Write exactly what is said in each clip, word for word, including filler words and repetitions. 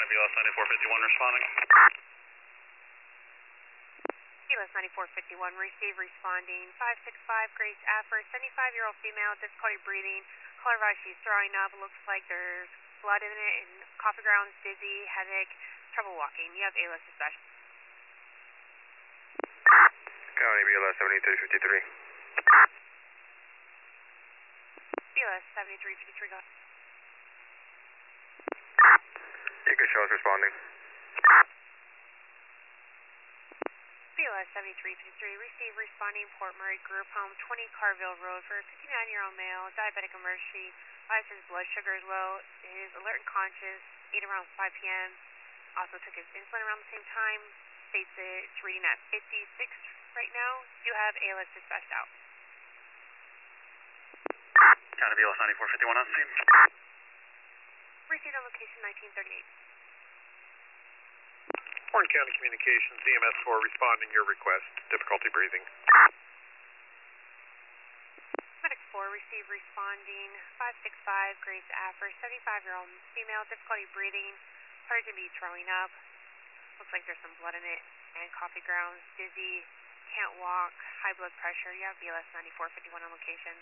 County B L S ninety-four fifty-one responding. B L S ninety-four fifty-one, receive responding five six five, Grace Affer, seventy-five-year-old female, difficulty breathing, color vibe, she's throwing up, looks like there's blood in it, and coffee grounds, dizzy, headache, trouble walking. You have A L S dispatch. County B L S seventy-three fifty-three. B L S seventy-three fifty-three, go ahead. Eco Shell's responding. B L S seventy-three fifty-three, receive responding Port Murray Group Home, twenty Carville Road for a fifty-nine-year-old male, diabetic emergency, advised his blood sugar is low, is alert and conscious, ate around five P M, also took his insulin around the same time, states that it's reading at fifty-six right now. You have A L S dispatched out. County B L S ninety-four fifty-one on scene. Received on location nineteen thirty-eight. Warren County Communications, E M S four responding your request. Difficulty breathing. Medic four, receive responding five six five, Grace Affer, seventy-five-year-old female, difficulty breathing, started to be throwing up. Looks like there's some blood in it, and coffee grounds, dizzy, can't walk, high blood pressure. You have B L S ninety-four fifty-one on location.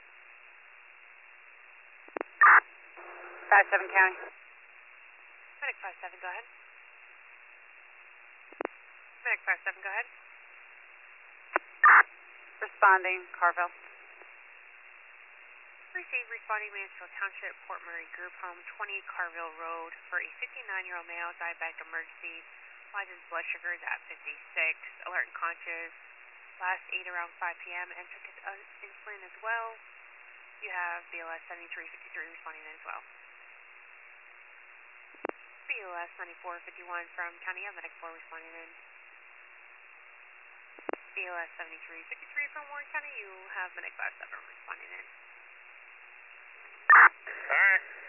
five seven County. Medic five seven, go ahead. Medic five seven, go ahead. Responding, Carville. Receive responding Mansfield Township, Port Murray Group Home, twenty Carville Road for a fifty-nine-year-old male, diabetic emergency. Advised his blood sugar is at fifty-six, alert and conscious. Last ate around five P M and took his uh, insulin as well. You have B L S seventy-three fifty-three responding in as well. B L S ninety-four fifty-one from County, of Medic four responding in. B L S seventy-three fifty-three from Warren County, you have Medic five seven responding in. Alright.